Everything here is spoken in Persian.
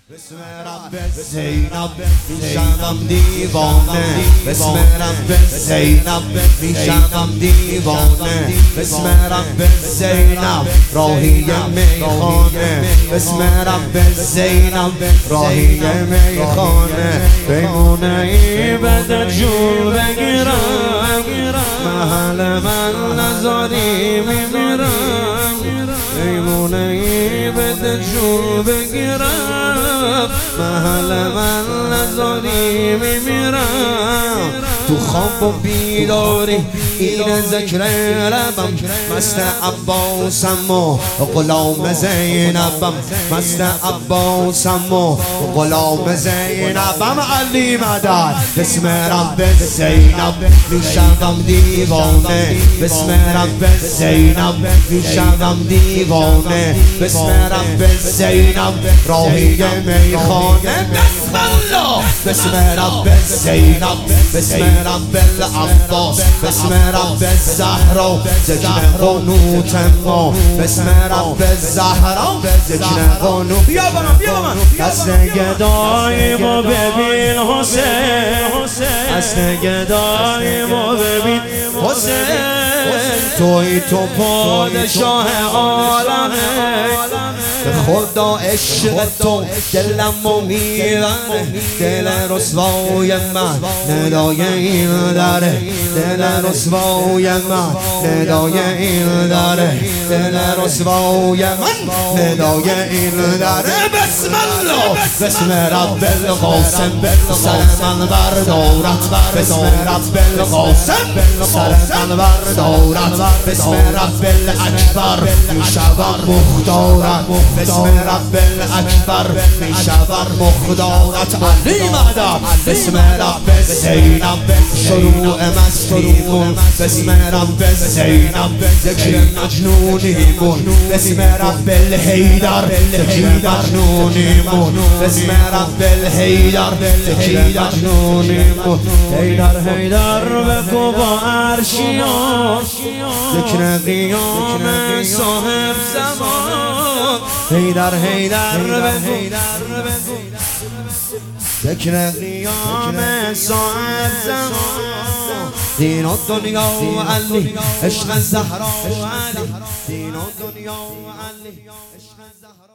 بسم رب زینب میشم دیوانه، بسم رب زینب میشم دیوانه، بسم رب زینب راهی میخانه، بسم رب زینب راهی میخانه، پیمونه ای بده جور بگیرم، محل من نزاری میمیرم، پیمونه ای بده جور بگیرم، محل من نزاری میمیرم، تو خواب و بیداری این ذکر لبم، مست عباسم و غلام زینبم، مست عباسم و غلام زینبم، علی مدد. بسم رب زینب میشم دیوانه، بسم رب زینب میشم دیوانه، بسم رب زینب راهی میخانه، بسم الله. بسم رب زینب، بسم رب العباس، بسم رب الزهرا ذکر قنوت ما، بسم رب الزهرا ذکر قنوت. بیا با من دست گدای ما ببین حسین، دست گدای ما ببین حسین، توی تو پادشاه عالمه، به خدا عشق تو دلمو میبره، دل رسوای من ندای این داره، دل رسوای من ندای این داره، دل رسوای من ندای این داره. بسم الله. بسم رب القاسم سر من بردارد، بسم رب القاسم سر من بردارد، بسم رب الاکبر میشوم مختارت، بسم رب الاکبر میشوم مختارت، علی مدد. بسم رب زینب شروع مستی کن، بسم رب زینب ذکر مجنونی کن، بسم رب الحیدر ذکر مجنونی کن، بسم رب الحیدر ذکر مجنونی کن، حیدر حیدر بگو با عرشیان، ذکر قیام صاحب زمان، حیدر حیدر بگو ذکر قیام صاحب زمان، دین و دنیا و علی عشق زهرا و علی، دین و دنیا و علی عشق زهرا.